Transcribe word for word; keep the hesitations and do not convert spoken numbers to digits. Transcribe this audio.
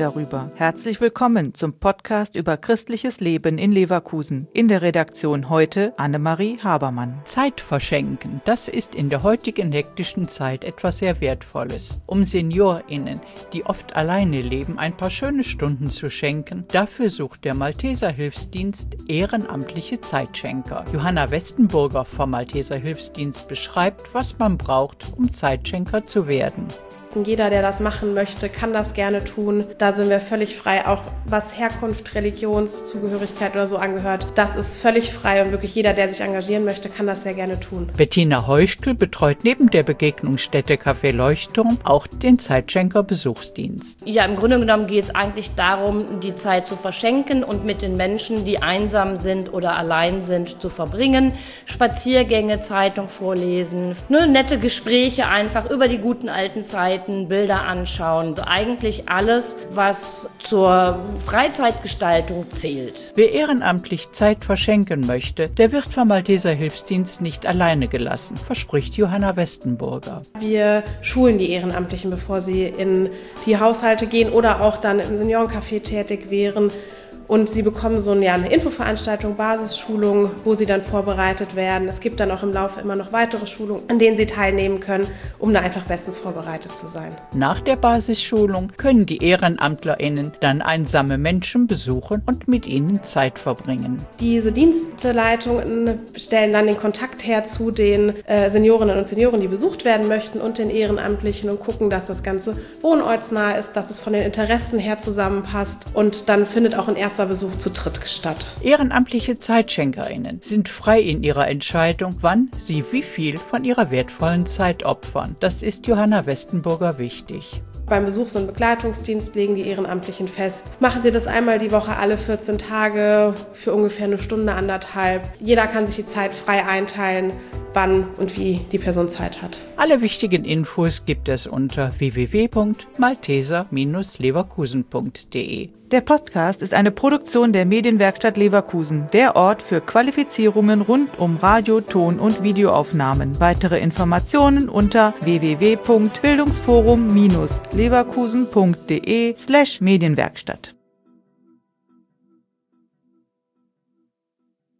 darüber. Herzlich willkommen zum Podcast über christliches Leben in Leverkusen. In der Redaktion heute Annemarie Habermann. Zeit verschenken, das ist in der heutigen hektischen Zeit etwas sehr Wertvolles. Um SeniorInnen, die oft alleine leben, ein paar schöne Stunden zu schenken, dafür sucht der Malteser Hilfsdienst ehrenamtliche Zeitschenker. Johanna Westenburger vom Malteser Hilfsdienst beschreibt, was man braucht, um Zeitschenker zu werden. Jeder, der das machen möchte, kann das gerne tun. Da sind wir völlig frei, auch was Herkunft, Religionszugehörigkeit oder so angehört. Das ist völlig frei und wirklich jeder, der sich engagieren möchte, kann das sehr gerne tun. Bettina Heuschkel betreut neben der Begegnungsstätte Café Leuchtturm auch den Zeitschenker-Besuchsdienst. Ja, im Grunde genommen geht es eigentlich darum, die Zeit zu verschenken und mit den Menschen, die einsam sind oder allein sind, zu verbringen. Spaziergänge, Zeitung vorlesen, ne, nette Gespräche einfach über die guten alten Zeiten, Bilder anschauen. Eigentlich alles, was zur Freizeitgestaltung zählt. Wer ehrenamtlich Zeit verschenken möchte, der wird vom Malteser Hilfsdienst nicht alleine gelassen, verspricht Johanna Westenburger. Wir schulen die Ehrenamtlichen, bevor sie in die Haushalte gehen oder auch dann im Seniorencafé tätig wären. Und sie bekommen so eine, ja, eine Infoveranstaltung, Basisschulung, wo sie dann vorbereitet werden. Es gibt dann auch im Laufe immer noch weitere Schulungen, an denen sie teilnehmen können, um da einfach bestens vorbereitet zu sein. Nach der Basisschulung können die EhrenamtlerInnen dann einsame Menschen besuchen und mit ihnen Zeit verbringen. Diese Dienstleitungen stellen dann den Kontakt her zu den äh, Seniorinnen und Senioren, die besucht werden möchten, und den Ehrenamtlichen und gucken, dass das Ganze wohnortsnah ist, dass es von den Interessen her zusammenpasst, und dann findet auch ein erster Besuch zu dritt statt. Ehrenamtliche ZeitschenkerInnen sind frei in ihrer Entscheidung, wann sie wie viel von ihrer wertvollen Zeit opfern. Das ist Johanna Westenburger wichtig. Beim Besuchs- und Begleitungsdienst legen die Ehrenamtlichen fest, machen sie das einmal die Woche, alle vierzehn Tage, für ungefähr eine Stunde, anderthalb. Jeder kann sich die Zeit frei einteilen, wann und wie die Person Zeit hat. Alle wichtigen Infos gibt es unter w w w punkt malteser Bindestrich leverkusen punkt d e. Der Podcast ist eine Produktion der Medienwerkstatt Leverkusen, der Ort für Qualifizierungen rund um Radio-, Ton- und Videoaufnahmen. Weitere Informationen unter w w w punkt bildungsforum Bindestrich leverkusen punkt d e slash Medienwerkstatt.